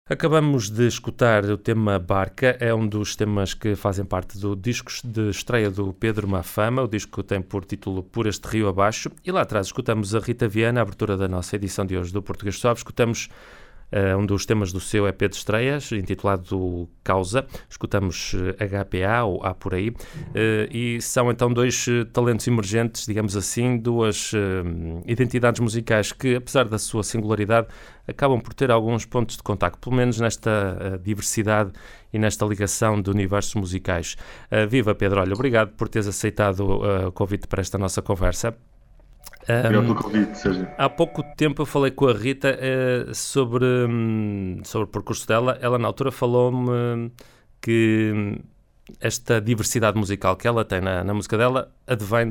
Acabamos de escutar o tema Barca, é um dos temas que fazem parte do disco de estreia do Pedro Mafama, o disco tem por título Por Este Rio Abaixo, e lá atrás escutamos a Rita Viana, a abertura da nossa edição de hoje do Português Suave, escutamos um dos temas do seu EP de estreias, intitulado Causa, escutamos HPA ou A por aí, e são então dois talentos emergentes, digamos assim, duas identidades musicais que, apesar da sua singularidade, acabam por ter alguns pontos de contacto, pelo menos nesta diversidade e nesta ligação de universos musicais. Viva Pedro, olha, obrigado por teres aceitado o convite para esta nossa conversa. Obrigado pelo convite, Sérgio. Há pouco tempo eu falei com a Rita sobre o percurso dela. Ela na altura falou-me que esta diversidade musical que ela tem na música dela advém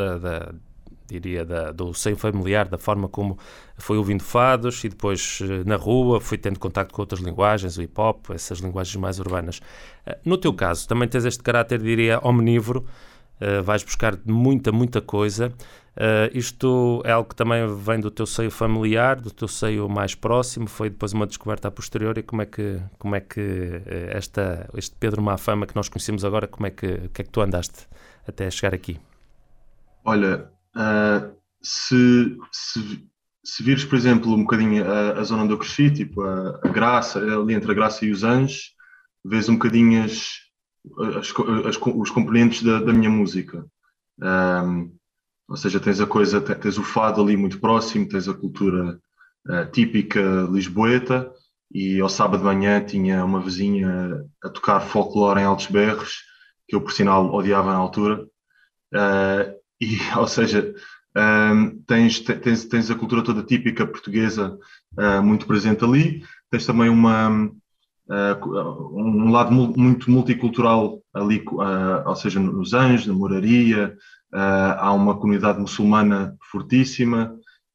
do seio familiar, da forma como foi ouvindo fados e depois na rua foi tendo contacto com outras linguagens, o hip-hop, essas linguagens mais urbanas. No teu caso, também tens este caráter, diria, omnívoro, vais buscar muita coisa. Isto é algo que também vem do teu seio familiar, do teu seio mais próximo, foi depois uma descoberta a posteriori. Como é que este Pedro Mafama que nós conhecemos agora, o que é que tu andaste até chegar aqui? Olha, se vires, por exemplo, um bocadinho a zona onde eu cresci, tipo a Graça, ali entre a Graça e os Anjos, vês um bocadinho os componentes da minha música. Ou seja, tens o fado ali muito próximo, tens a cultura típica lisboeta, e ao sábado de manhã tinha uma vizinha a tocar folclore em altos berros, que eu, por sinal, odiava na altura. Ou seja, tens a cultura toda típica portuguesa muito presente ali. Tens também um lado muito multicultural ali, ou seja, nos Anjos, na Moraria. Há uma comunidade muçulmana fortíssima.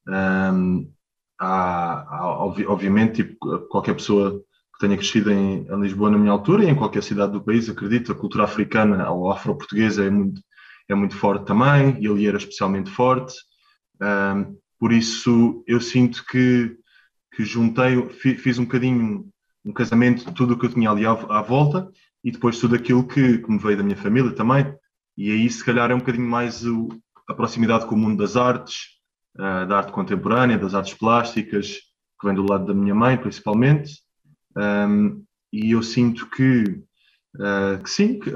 Obviamente, tipo, qualquer pessoa que tenha crescido em Lisboa na minha altura e em qualquer cidade do país, acredito, a cultura africana ou afro-portuguesa é muito forte também, e ali era especialmente forte. Por isso, eu sinto que fiz um bocadinho um casamento de tudo o que eu tinha ali à volta, e depois tudo aquilo que me veio da minha família também. E aí, se calhar, é um bocadinho mais a proximidade com o mundo das artes, da arte contemporânea, das artes plásticas, que vem do lado da minha mãe, principalmente. E eu sinto que sim, que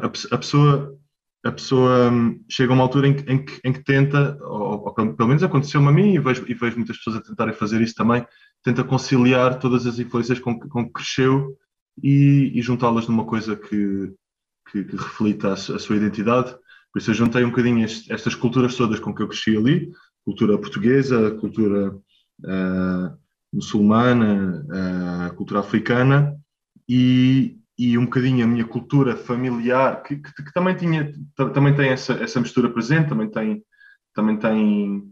a pessoa chega a uma altura em que tenta, ou pelo menos aconteceu-me a mim, e vejo muitas pessoas a tentarem fazer isso também, tenta conciliar todas as influências com que cresceu e juntá-las numa coisa que reflita a sua identidade. Por isso eu juntei um bocadinho estas culturas todas com que eu cresci ali, cultura portuguesa, cultura muçulmana, cultura africana, e um bocadinho a minha cultura familiar, que também também tem essa mistura presente, também tem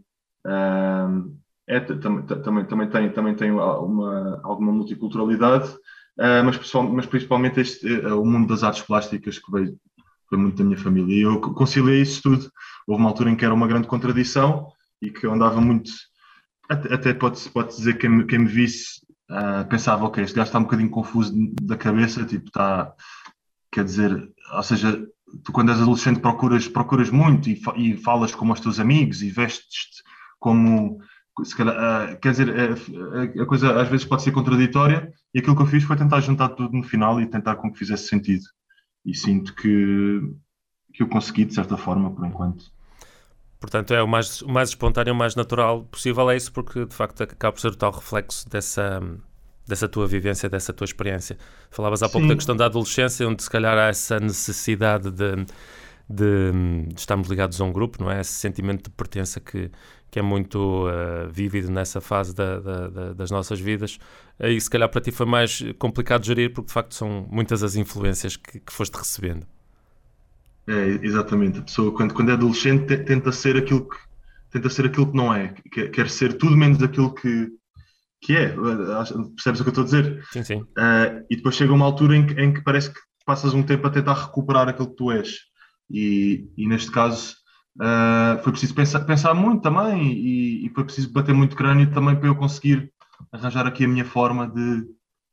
também tem alguma multiculturalidade, mas principalmente o mundo das artes plásticas, que veio foi muito da minha família. E eu conciliei isso tudo. Houve uma altura em que era uma grande contradição e que eu andava muito. Até pode dizer que quem me visse pensava, ok, este gajo está um bocadinho confuso da cabeça, tipo, está. Quer dizer, ou seja, tu quando és adolescente procuras muito e falas como os teus amigos e vestes-te como. Se calhar, quer dizer, a coisa às vezes pode ser contraditória, e aquilo que eu fiz foi tentar juntar tudo no final e tentar com que fizesse sentido. E sinto que eu consegui, de certa forma, por enquanto. Portanto, é o mais espontâneo, o mais natural possível, é isso, porque de facto acaba por ser o tal reflexo dessa tua vivência, dessa tua experiência. Falavas há pouco da Sim, questão da adolescência, onde se calhar há essa necessidade de estarmos ligados a um grupo, não é? Esse sentimento de pertença que é muito vívido nessa fase das nossas vidas. Aí se calhar para ti foi mais complicado de gerir, porque de facto são muitas as influências que foste recebendo. exatamente. A pessoa, quando é adolescente, tenta ser aquilo que não é. Quer ser tudo menos aquilo que é. Percebes o que eu estou a dizer? Sim, sim. E depois chega uma altura em que parece que passas um tempo a tentar recuperar aquilo que tu és. E neste caso, foi preciso pensar muito também, e foi preciso bater muito crânio também para eu conseguir arranjar aqui a minha forma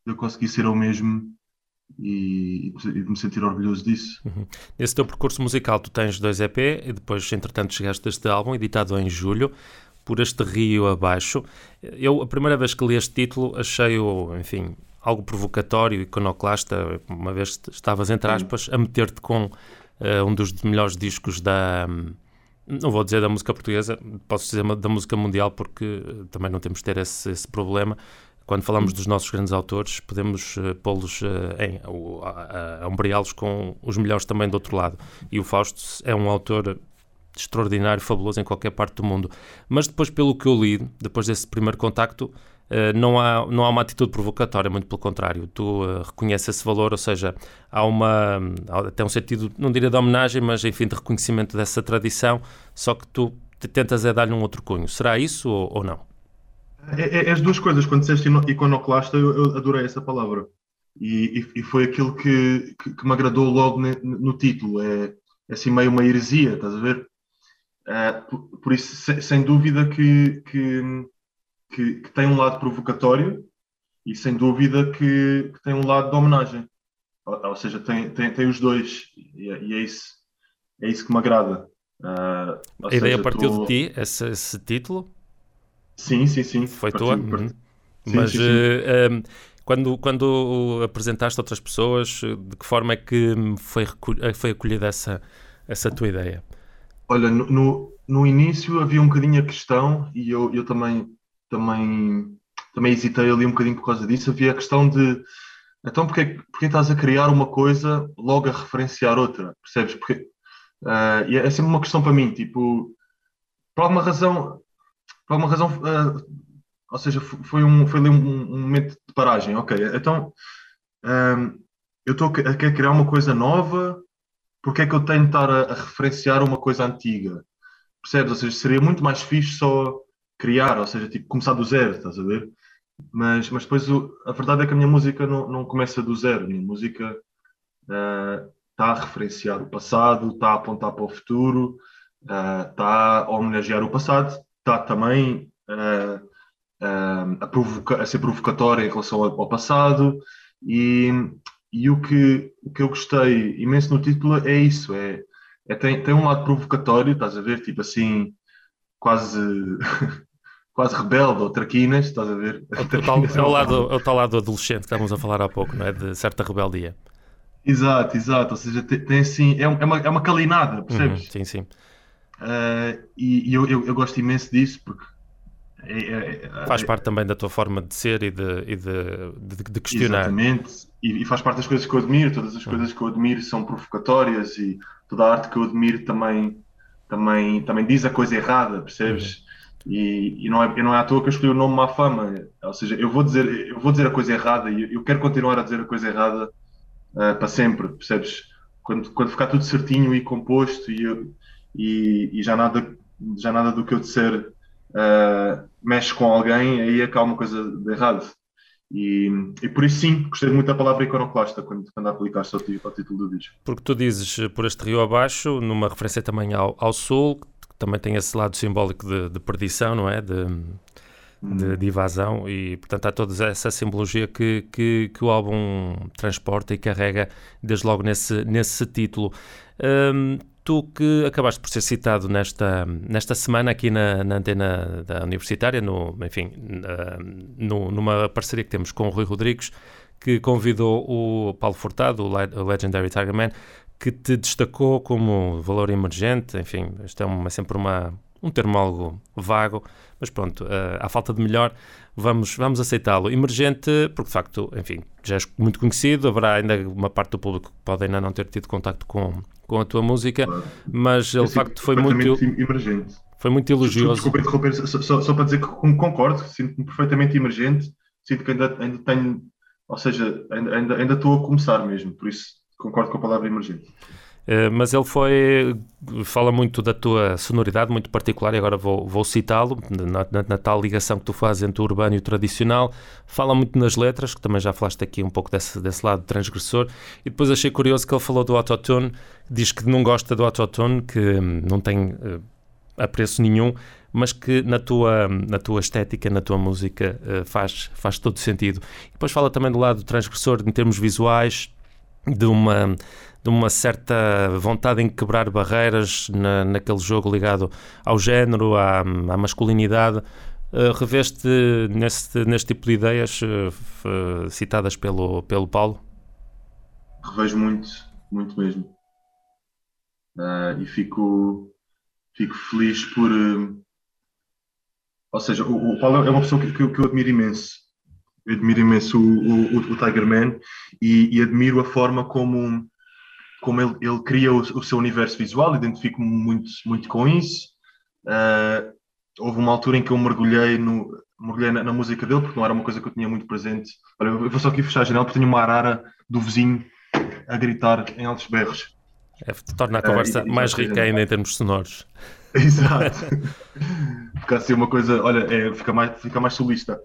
eu conseguir ser eu mesmo e de me sentir orgulhoso disso. Nesse teu percurso musical, tu tens 2 EP e depois, entretanto, chegaste a este álbum, editado em julho, Por Este Rio Abaixo. Eu, a primeira vez que li este título, achei-o, enfim, algo provocatório, iconoclasta, uma vez estavas, entre aspas, a meter-te com um dos melhores discos não vou dizer da música portuguesa, posso dizer da música mundial, porque também não temos de ter esse problema. Quando falamos dos nossos grandes autores, podemos pô-los a ombreá-los com os melhores também do outro lado. E o Fausto é um autor extraordinário, fabuloso em qualquer parte do mundo. Mas depois, pelo que eu li, depois desse primeiro contacto, não há uma atitude provocatória, muito pelo contrário. Tu reconheces esse valor, ou seja, há até um sentido, não diria de homenagem, mas enfim, de reconhecimento dessa tradição, só que tu tentas dar-lhe um outro cunho. Será isso ou não? É as duas coisas. Quando disseste iconoclasta, eu adorei essa palavra. E foi aquilo que me agradou logo no título. É assim meio uma heresia, estás a ver? Por isso, sem dúvida que tem um lado provocatório e sem dúvida que tem um lado de homenagem. Ou seja, tem os dois. E é isso que me agrada. A ideia partiu de ti, esse título? Sim. Foi tua? Mas sim. Quando apresentaste a outras pessoas, de que forma é que foi acolhida essa tua ideia? Olha, no início havia um bocadinho a questão, e eu também hesitei ali um bocadinho por causa disso. Havia a questão de, então porque estás a criar uma coisa logo a referenciar outra, percebes? Porque e é sempre uma questão para mim, tipo, por alguma razão, ou seja, foi ali um momento de paragem. Ok, então eu estou a querer criar uma coisa nova, porque é que eu tenho de estar a referenciar uma coisa antiga? Percebes? Ou seja, seria muito mais fixe só criar, ou seja, tipo, começar do zero, estás a ver? Mas depois a verdade é que a minha música não começa do zero. A minha música está a referenciar o passado, está a apontar para o futuro, está a homenagear o passado, está também a ser provocatória em relação ao passado. E o que eu gostei imenso no título é isso, tem um lado provocatório, estás a ver, tipo assim, quase quase rebelde ou traquinas, estás a ver? É o tal lado adolescente que estávamos a falar há pouco, não é? De certa rebeldia. Exato, ou seja, tem assim, é uma calinada, percebes? Sim. E eu gosto imenso disso, porque faz parte também da tua forma de ser e de questionar. Exatamente, e faz parte das coisas que eu admiro. Todas as coisas que eu admiro são provocatórias, e toda a arte que eu admiro também diz a coisa errada, percebes? E não é à toa que eu escolhi o nome Má Fama. Ou seja, eu vou dizer a coisa errada, e eu quero continuar a dizer a coisa errada para sempre, percebes? Quando ficar tudo certinho e composto, e já nada do que eu disser mexe com alguém, aí é que há uma coisa de errado. E por isso sim, gostei muito da palavra iconoclasta quando aplicaste ao título do disco. Porque tu dizes Por Este Rio Abaixo, numa referência também ao Sul, que também tem esse lado simbólico de perdição, não é? De evasão, e portanto há toda essa simbologia que o álbum transporta e carrega desde logo nesse título. Tu que acabaste por ser citado nesta semana aqui na antena da Universitária, numa parceria que temos com o Rui Rodrigues, que convidou o Paulo Furtado, o Legendary Tiger Man, que te destacou como valor emergente. Enfim, isto é sempre um termo algo vago, mas pronto, à falta de melhor, vamos aceitá-lo. Emergente, porque de facto, enfim, já és muito conhecido, haverá ainda uma parte do público que pode ainda não ter tido contacto com a tua música, mas ele de facto foi muito emergente. Foi muito elogioso. Desculpa interromper, só para dizer que concordo, sinto-me perfeitamente emergente, sinto que ainda tenho, ou seja, ainda estou a começar mesmo, por isso concordo com a palavra emergente. Mas ele fala muito da tua sonoridade, muito particular, e agora vou citá-lo, na tal ligação que tu fazes entre o urbano e o tradicional. Fala muito nas letras, que também já falaste aqui um pouco desse lado transgressor, e depois achei curioso que ele falou do autotune, diz que não gosta do autotune, que não tem apreço nenhum, mas que na tua estética, na tua música, faz todo sentido. E depois fala também do lado transgressor em termos visuais, de uma certa vontade em quebrar barreiras naquele jogo ligado ao género, à masculinidade. Reveste neste tipo de ideias citadas pelo Paulo? Revejo muito, muito mesmo. E fico feliz por. Ou seja, o Paulo é uma pessoa que eu admiro imenso. Eu admiro imenso o Tiger Man e admiro a forma como ele cria o seu universo visual, identifico-me muito, muito com isso. Houve uma altura em que eu mergulhei na música dele, porque não era uma coisa que eu tinha muito presente. Olha, eu vou só aqui fechar a janela, porque tenho uma arara do vizinho a gritar em altos berros. Torna a conversa mais rica ainda em termos sonoros. Exato. Fica assim uma coisa, olha, fica mais solista.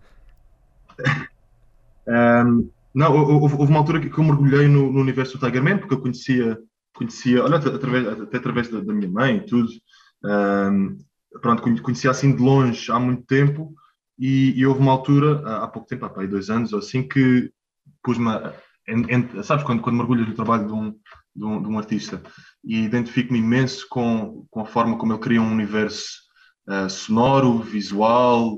Não, houve uma altura que eu mergulhei no universo do Tiger Man, porque eu conhecia olha, até através da minha mãe e tudo. Pronto, conhecia assim de longe há muito tempo e houve uma altura, há pouco tempo, há 2 anos ou assim, que pus-me, sabes, quando mergulhas no trabalho de um artista e identifico-me imenso com a forma como ele cria um universo sonoro, visual,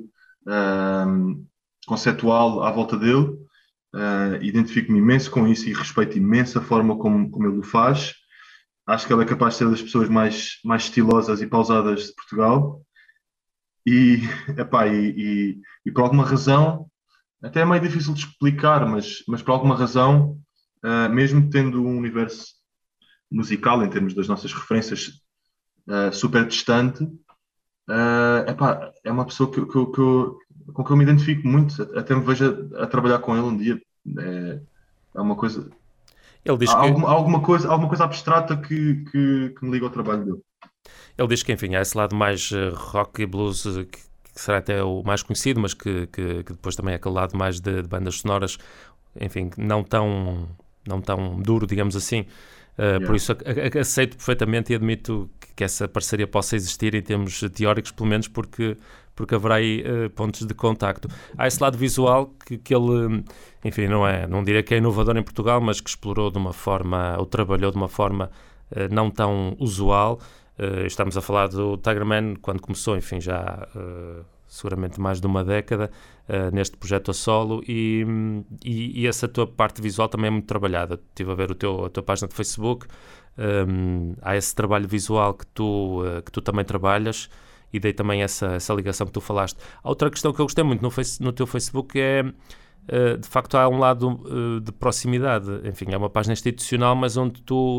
conceptual à volta dele. Identifico-me imenso com isso e respeito imenso a forma como ele o faz. Acho que ele é capaz de ser das pessoas mais estilosas e pausadas de Portugal. E, epá, e por alguma razão, até é meio difícil de explicar, mas por alguma razão, mesmo tendo um universo musical, em termos das nossas referências, super distante, epá, é uma pessoa com que eu me identifico muito. Até me vejo a trabalhar com ele um dia. É uma coisa. Ele diz Há que alguma coisa abstrata que me liga ao trabalho dele. Ele diz que, enfim, há esse lado mais rock e blues, que será até o mais conhecido, mas que depois também é aquele lado mais de bandas sonoras, enfim, não tão duro, digamos assim. Por isso aceito perfeitamente e admito que essa parceria possa existir em termos teóricos, pelo menos porque haverá aí pontos de contacto. Há esse lado visual que ele, enfim, não diria que é inovador em Portugal, mas que explorou de uma forma, ou trabalhou de uma forma não tão usual. Estamos a falar do Tiger Man quando começou, enfim, já seguramente mais de uma década neste projeto a solo e essa tua parte visual também é muito trabalhada. Estive a ver a tua página de Facebook, há esse trabalho visual que tu também trabalhas e daí também essa ligação que tu falaste. Há outra questão que eu gostei muito no teu Facebook é de facto há um lado de proximidade, enfim, é uma página institucional, mas onde tu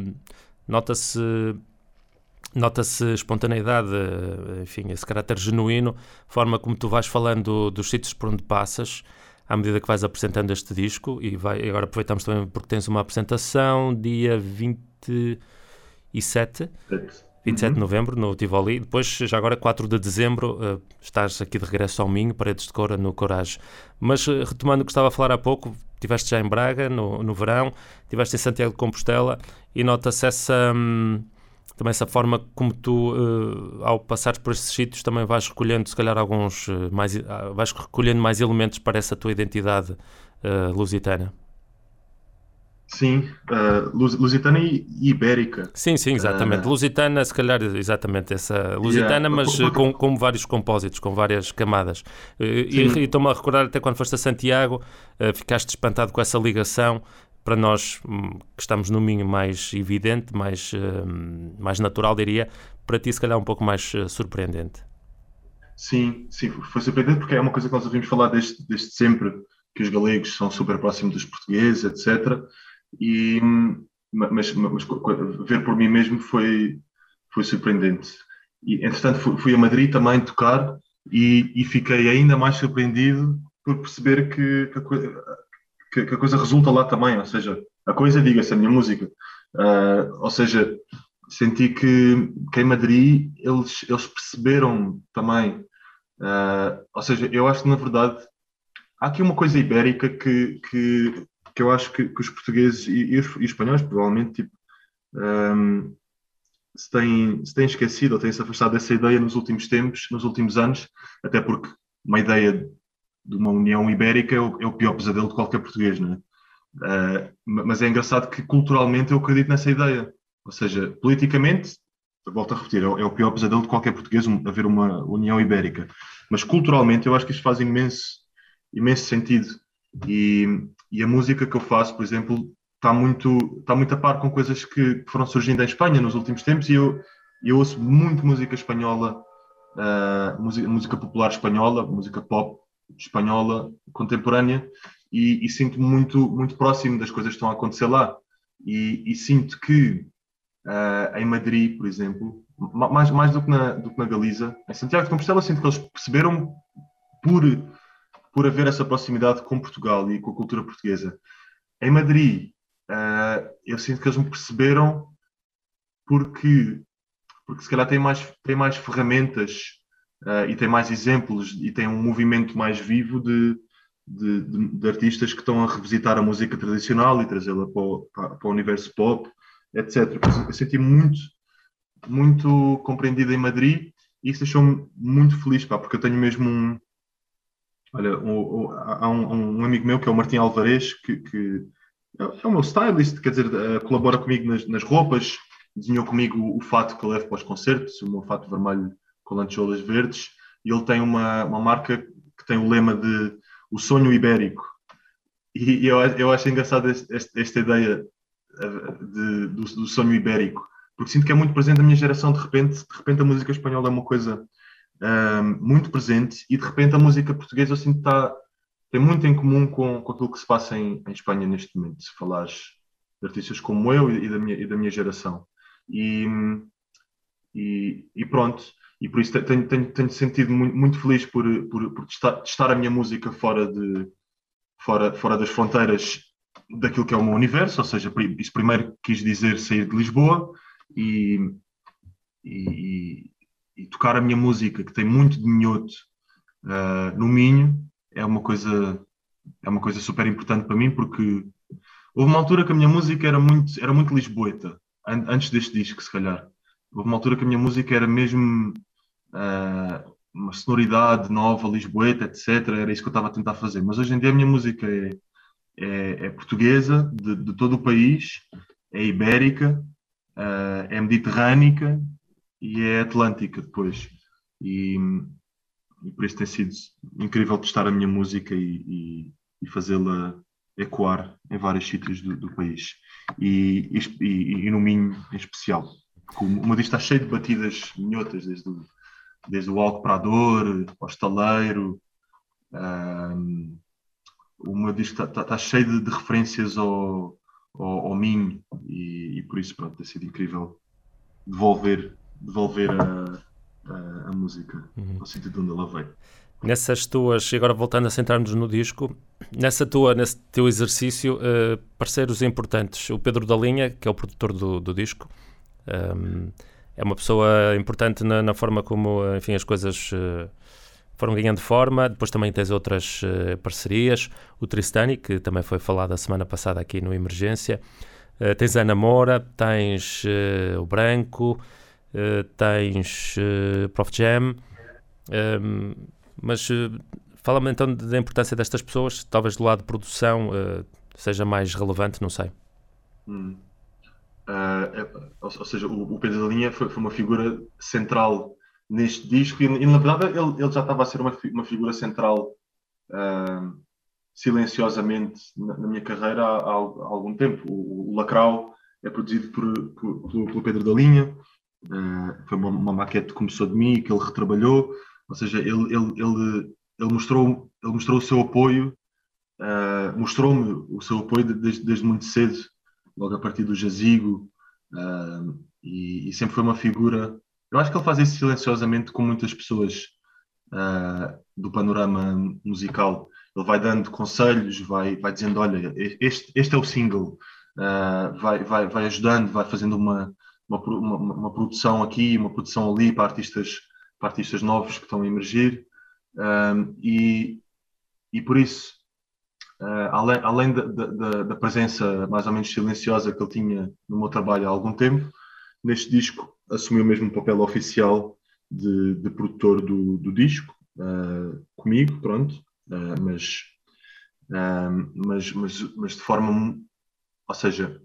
nota-se espontaneidade, enfim, esse caráter genuíno, forma como tu vais falando dos sítios por onde passas, à medida que vais apresentando este disco, e agora aproveitamos também porque tens uma apresentação dia 27 de novembro no Tivoli, depois já agora 4 de dezembro estás aqui de regresso ao Minho, Paredes de Coura, no Coragem. Mas retomando o que estava a falar há pouco, estiveste já em Braga no verão, estiveste em Santiago de Compostela e nota-se também essa forma como tu, ao passares por estes sítios, também vais recolhendo, se calhar, vais recolhendo mais elementos para essa tua identidade lusitana. Sim, lusitana e ibérica. Sim, exatamente. Lusitana, se calhar, exatamente essa lusitana, mas com vários compósitos, com várias camadas. E estou-me a recordar até quando foste a Santiago, ficaste espantado com essa ligação. Para nós, que estamos no Minho, mais evidente, mais natural, diria. Para ti, se calhar, um pouco mais surpreendente. Sim, foi surpreendente porque é uma coisa que nós ouvimos falar desde sempre, que os galegos são super próximos dos portugueses, etc. Mas ver por mim mesmo foi surpreendente. E, entretanto, fui a Madrid também tocar e fiquei ainda mais surpreendido por perceber que a coisa resulta lá também, ou seja, a coisa, diga-se, a minha música. Ou seja, senti que em Madrid eles perceberam também. Ou seja, eu acho que na verdade há aqui uma coisa ibérica que eu acho que os portugueses e os espanhóis provavelmente tipo, se tem esquecido ou tem-se afastado dessa ideia nos últimos tempos, nos últimos anos, até porque uma ideia de uma União Ibérica é o pior pesadelo de qualquer português, não é? Mas é engraçado que culturalmente eu acredito nessa ideia. Ou seja, politicamente, eu volto a repetir, é o pior pesadelo de qualquer português haver uma União Ibérica. Mas culturalmente eu acho que isto faz imenso sentido. E a música que eu faço, por exemplo, está muito a par com coisas que foram surgindo em Espanha nos últimos tempos e eu ouço muito música espanhola, música popular espanhola, música pop espanhola contemporânea e sinto-me muito próximo das coisas que estão a acontecer lá. E sinto que em Madrid, por exemplo, mais do que na Galiza, em Santiago de Compostela, sinto que eles perceberam por, por haver essa proximidade com Portugal e com a cultura portuguesa. Em Madrid, eu sinto que eles me perceberam porque, porque se calhar têm mais ferramentas e têm mais exemplos e têm um movimento mais vivo de artistas que estão a revisitar a música tradicional e trazê-la para o universo pop, etc. Eu senti muito compreendido em Madrid e isso deixou-me muito feliz, pá, porque eu tenho mesmo olha, há um amigo meu que é o Martim Alvarez, que é o meu stylist, quer dizer, colabora comigo nas roupas, desenhou comigo o fato que eu levo para os concertos, o meu fato vermelho com lantejoulas verdes, e ele tem uma marca que tem o lema de o sonho ibérico. E eu acho engraçado esta ideia do sonho ibérico, porque sinto que é muito presente na minha geração, de repente a música espanhola é uma coisa muito presente e de repente a música portuguesa eu sinto que tem muito em comum com aquilo que se passa em Espanha neste momento, se falares de artistas como eu e da minha geração. E, e pronto, e por isso tenho sentido muito feliz por testar a minha música fora das fronteiras daquilo que é o meu universo, ou seja, isso primeiro quis dizer sair de Lisboa e, e, e tocar a minha música, que tem muito de minhoto no Minho, é uma coisa super importante para mim, porque houve uma altura que a minha música era muito lisboeta, antes deste disco, se calhar. Houve uma altura que a minha música era mesmo uma sonoridade nova, lisboeta, etc. Era isso que eu estava a tentar fazer. Mas hoje em dia a minha música é portuguesa, de todo o país, é ibérica, é mediterrânica e é atlântica depois. E por isso tem sido incrível testar a minha música e fazê-la ecoar em vários sítios do país e no Minho em especial. Porque o meu disco está cheio de batidas minhotas, desde o Alcoparador ao Estaleiro. O meu disco está cheio de referências ao Minho e por isso pronto, tem sido incrível devolver a música ao sítio de onde ela veio. Nessas tuas, e agora voltando a centrar-nos no disco, nesse teu exercício, parceiros importantes, o Pedro da Linha, que é o produtor do disco, é uma pessoa importante na forma como, enfim, as coisas foram ganhando forma. Depois também tens outras parcerias, o Tristani, que também foi falado a semana passada aqui no Emergência, tens a Ana Moura, tens o Branco, tens Prof Jam, mas fala-me então da importância destas pessoas, talvez do lado de produção seja mais relevante, não sei. Ou seja, o Pedro da Linha foi uma figura central neste disco e na verdade ele já estava a ser uma figura central silenciosamente na minha carreira há algum tempo. O Lacrau é produzido pelo Pedro da Linha, foi uma maquete que começou de mim e que ele retrabalhou, ou seja, ele mostrou o seu apoio, mostrou-me o seu apoio desde muito cedo, logo a partir do Jazigo, e sempre foi uma figura. Eu acho que ele faz isso silenciosamente com muitas pessoas do panorama musical. Ele vai dando conselhos, vai dizendo, olha, este é o single, vai ajudando, vai fazendo uma produção aqui, uma produção ali para artistas novos que estão a emergir. E por isso, além da presença mais ou menos silenciosa que ele tinha no meu trabalho há algum tempo, neste disco assumiu mesmo o papel oficial de produtor do disco, comigo, pronto, mas de forma, ou seja,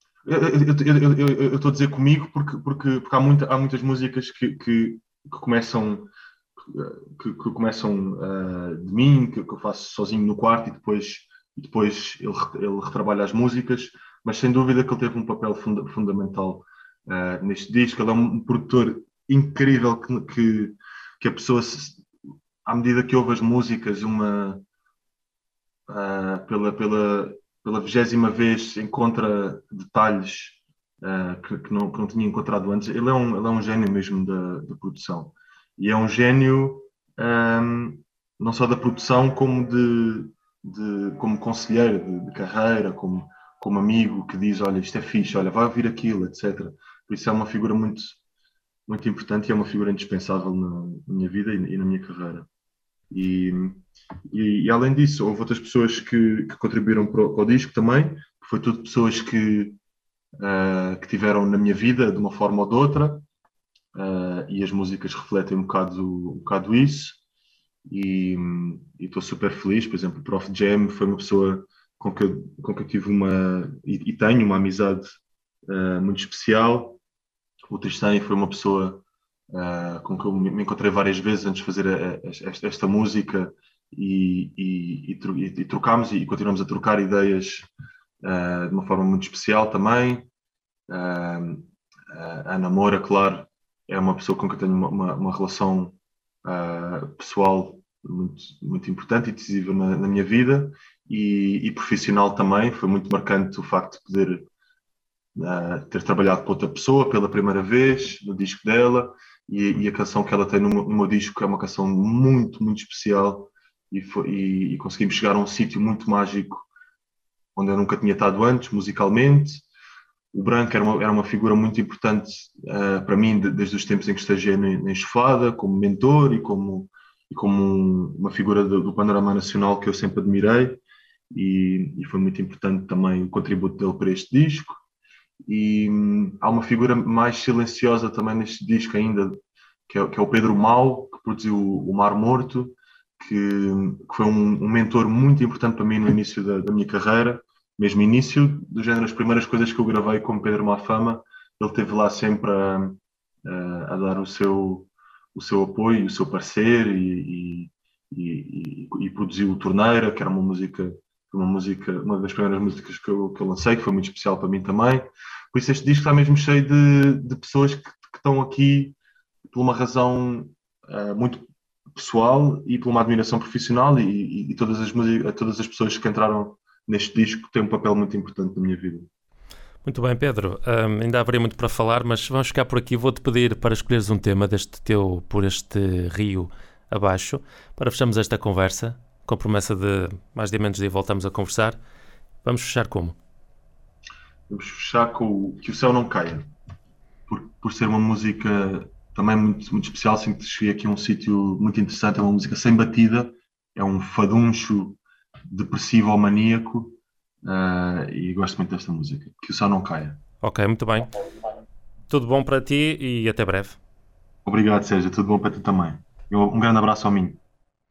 eu estou a dizer comigo porque há muitas músicas que começam que começam de mim, que eu faço sozinho no quarto e depois ele retrabalha as músicas, mas sem dúvida que ele teve um papel fundamental neste disco. Ele é um produtor incrível que a pessoa, à medida que ouve as músicas, pela 20ª vez encontra detalhes que não tinha encontrado antes. Ele é um gênio mesmo da produção. E é um gênio não só da produção, como como conselheiro de carreira, como amigo que diz, olha, isto é fixe, olha, vai ouvir aquilo, etc. Por isso é uma figura muito importante e é uma figura indispensável na minha vida e na minha carreira. E, e além disso, houve outras pessoas que contribuíram para o disco também, que foi tudo pessoas que tiveram na minha vida de uma forma ou de outra, e as músicas refletem um bocado isso. E estou super feliz. Por exemplo, o Prof Jam foi uma pessoa com que eu tive e tenho uma amizade muito especial. O Tristan foi uma pessoa com que eu me encontrei várias vezes antes de fazer esta música e trocámos e continuamos a trocar ideias de uma forma muito especial também. A Ana Moura, claro, é uma pessoa com que eu tenho uma relação pessoal muito importante e decisiva na minha vida e profissional também. Foi muito marcante o facto de poder ter trabalhado com outra pessoa pela primeira vez no disco dela e a canção que ela tem no meu disco é uma canção muito especial e conseguimos chegar a um sítio muito mágico onde eu nunca tinha estado antes, musicalmente. O Branco era uma figura muito importante para mim desde os tempos em que estagiei na Enxofada, como mentor e como uma figura do panorama nacional que eu sempre admirei e foi muito importante também o contributo dele para este disco. E há uma figura mais silenciosa também neste disco ainda, que é o Pedro Mau, que produziu o Mar Morto, que foi um mentor muito importante para mim no início da minha carreira, mesmo início, do género, as primeiras coisas que eu gravei com Pedro Mafama, ele esteve lá sempre a dar o seu apoio, o seu parecer e produziu o Torneira, que era uma das primeiras músicas que eu lancei, que foi muito especial para mim também. Por isso este disco está mesmo cheio de pessoas que estão aqui por uma razão muito pessoal e por uma admiração profissional e todas as pessoas que entraram neste disco têm um papel muito importante na minha vida. Muito bem, Pedro. Ainda haveria muito para falar, mas vamos ficar por aqui. Vou-te pedir para escolheres um tema Por Este Rio Abaixo, para fecharmos esta conversa, com a promessa de mais de menos dia voltamos a conversar. Vamos fechar como? Vamos fechar com Que o Céu Não Caia, por ser uma música também muito especial. Sinto que cheguei aqui a um sítio muito interessante. É uma música sem batida, é um faduncho depressivo ou maníaco, e gosto muito desta música. Que o Céu Não Caia. Ok, muito bem. Tudo bom para ti e até breve. Obrigado, Sérgio. Tudo bom para ti também. Um grande abraço ao Minho.